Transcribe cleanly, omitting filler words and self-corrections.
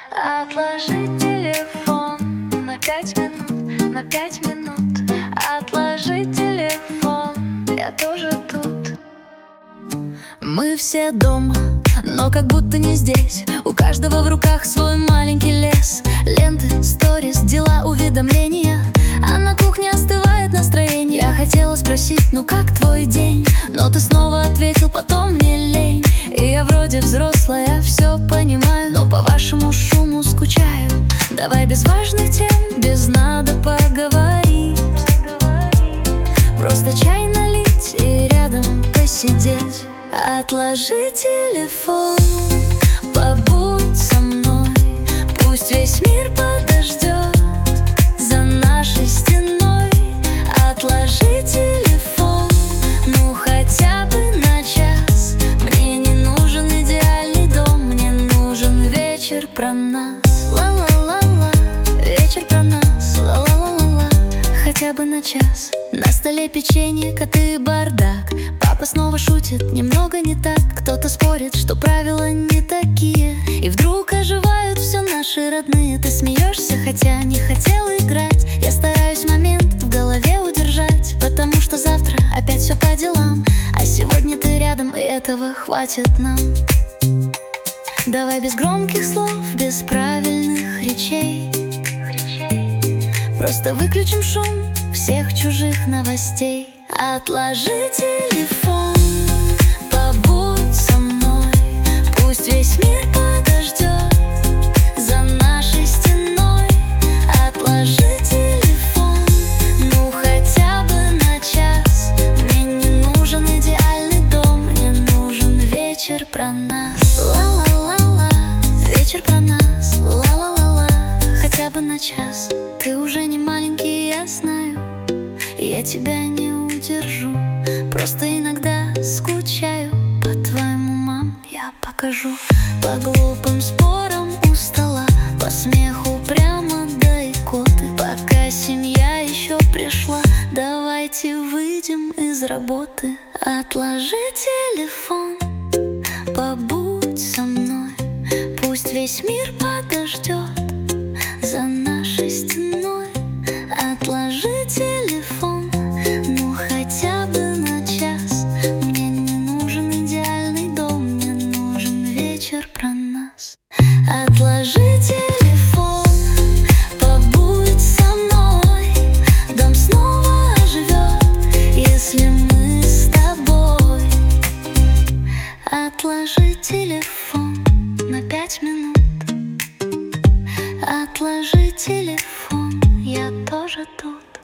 Отложи телефон на 5 минут, на 5 минут. Отложи телефон, я тоже тут. Мы все дома, но как будто не здесь. У каждого в руках свой маленький лес. Ленты, сторис, дела, уведомления, а на кухне остывает настроение. Я хотела спросить, ну как твой день? Но ты снова ответил, потом мне лень. И я вроде взрослая, все понимаю, но по вашему шуму скучаю. Давай без важных тем, без надо поговорить. Просто чай налить и рядом посидеть. Отложи телефон, побудь со мной. Пусть весь мир подождет за нашей стеной. Отложи телефон, ну хотя бы на час. Мне не нужен идеальный дом, мне нужен вечер про нас. Ла-ла-ла-ла, вечер про нас. Ла-ла-ла-ла, хотя бы на час. На столе печенье, коты и бардак. Папа снова шутит, немного не так. Кто-то спорит, что правила не такие. И вдруг оживают все наши родные. Ты смеешься, хотя не хотел играть. Я стараюсь момент в голове удержать, потому что завтра опять все по делам. А сегодня ты рядом, и этого хватит нам. Давай без громких слов, без правильных речей. Просто выключим шум всех чужих новостей. Отложи телефон, побудь со мной. Пусть весь мир подождет за нашей стеной. Отложи телефон, ну хотя бы на час. Мне не нужен идеальный дом, мне нужен вечер про нас. Ла-ла-ла-ла, вечер про нас. Ла-ла-ла-ла, хотя бы на час. Ты уже не маленький, я знаю, я тебя не удержу. Просто иногда скучаю по твоему, мам, я покажу. По глупым спорам у стола, по смеху прямо до икоты. Пока семья еще пришла, давайте выйдем из работы. Отложи телефон, побудь со мной. Пусть весь мир подождет за нашей стеной. Отложи телефон, ну хотя бы на час. Мне не нужен идеальный дом, мне нужен вечер про нас. Отложи телефон, побудь со мной. Дом снова оживет, если мы с тобой. Отложи телефон на 5 минут. Отложи телефон, я тоже тут.